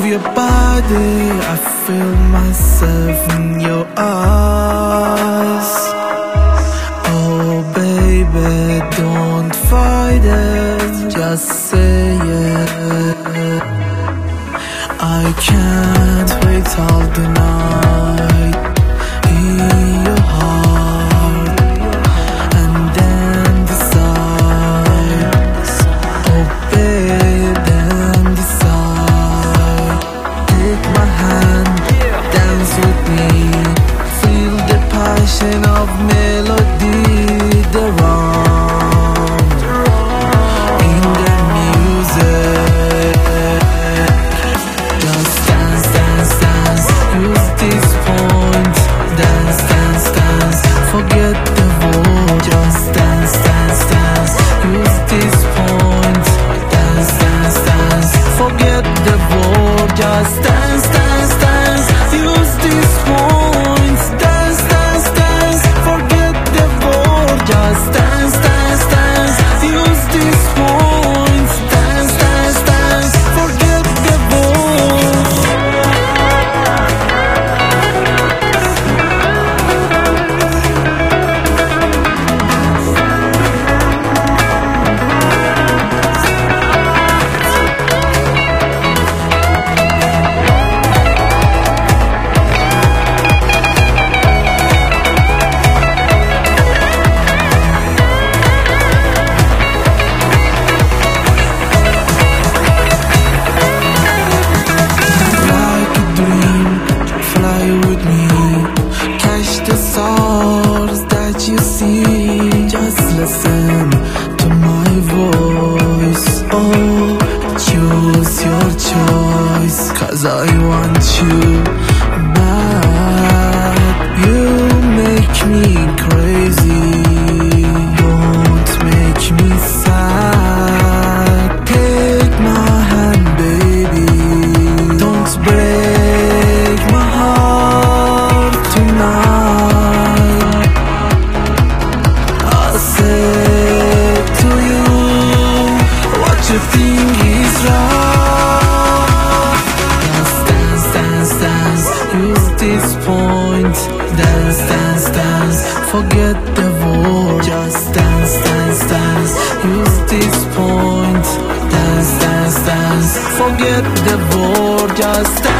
your body, I feel myself in your eyes. Oh baby, don't fight it, just say it. I can't wait all the night, hear your heart, and then decide. Oh baby, then decide. Take my hand, dance with me, feel the passion of melody, the rhyme in the music. Just dance, dance, dance, use this point. Dance, dance, dance, forget the world. Just dance, dance, dance, use this point. Dance, dance, dance, forget the world. Just dance, dance, dance, use this point. Dance, dance, dance, forget the world. Just dance, dance, dance, use this point. Dance, dance, dance, forget the world. Like a dream, fly with me, catch the stars that you see. Just listen to my voice. Oh, choose your choice, 'cause I want you back. You make me crazy, don't make me sad. Take my hand, baby, don't break my heart tonight. I'll say to you what you think is right. Just dance, dance, dance, use this point. Dance, dance, dance, forget the world. Just dance, dance, dance, use this point. Dance, dance, dance, forget the world. Just dance.